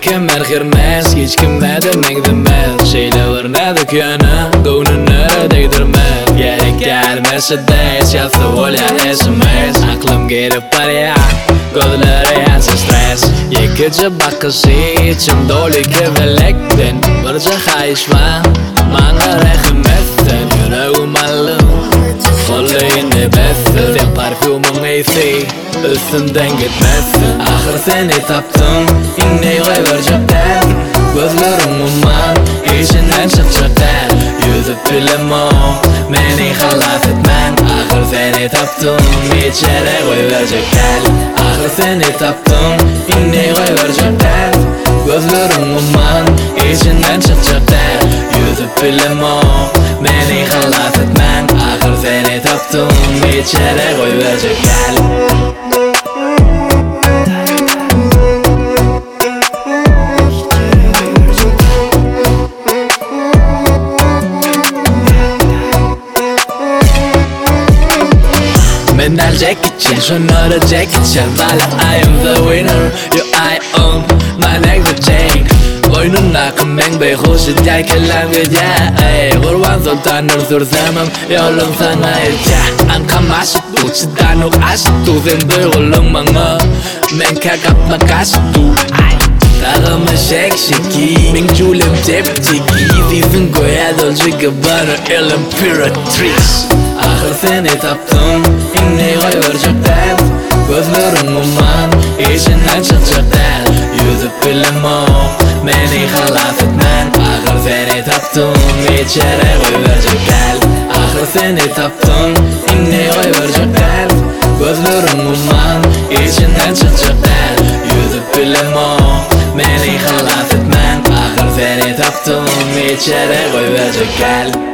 kemer girmez, hiç kime demek demez. Şeyleverine dükkanı, gönlünü değdirmez. Gerek gelmese de yazdı olya SMS. Aklım girip araya, gözleri yansı stres. Yıkıcı bakışı içim dolu kevelekten. Birce hayışma, bana rahmetten. Yüreğim alım, kollayını bessin. Sen parfümün iyisi, üstünden gitmezsin. Ahır seni taptım, inneyi verecekten. Gözlerim umman, içinden çıkacaktan. Yüzüp bilemo, beni halas etmen. Ahır seni taptım, içeri verecekten. Ahır seni taptım, inneyi verecekten. Gözlerim umman, içinden çıkacaktan. Yüzüp bilemo, beni halas etmen. Ahır seni taptım, içeri verecekten. 맨날 Jackie Chan, 너를 Jackie Chan. Valla I am the winner, you I own my neck the chain. Boynun akım ben beyhuşu derken gece. Kurban sultanır sürsemem yolum sana ilçe. Ankam aşıttı, çıdanuk aşıttı. Sen duygullun bana, ben kakapma kaşıttı. Tağımı şekşeki, ben çulem tepçeki. Sizin koyadol çünkü bana el imperatrice. Ahır seni taptım, inneyi verecekten. Gözlerim umman, içinden çıkacaktan. Yüzüp bilemo, beni halas etmen. Ahır seni taptım, içeri verecekten. Ahır seni taptım, inneyi verecekten. Gözlerim umman, içinden çıkacaktan. Yüzüp bilemo, beni halas etmen. Ahır seni taptım, içeri verecekten.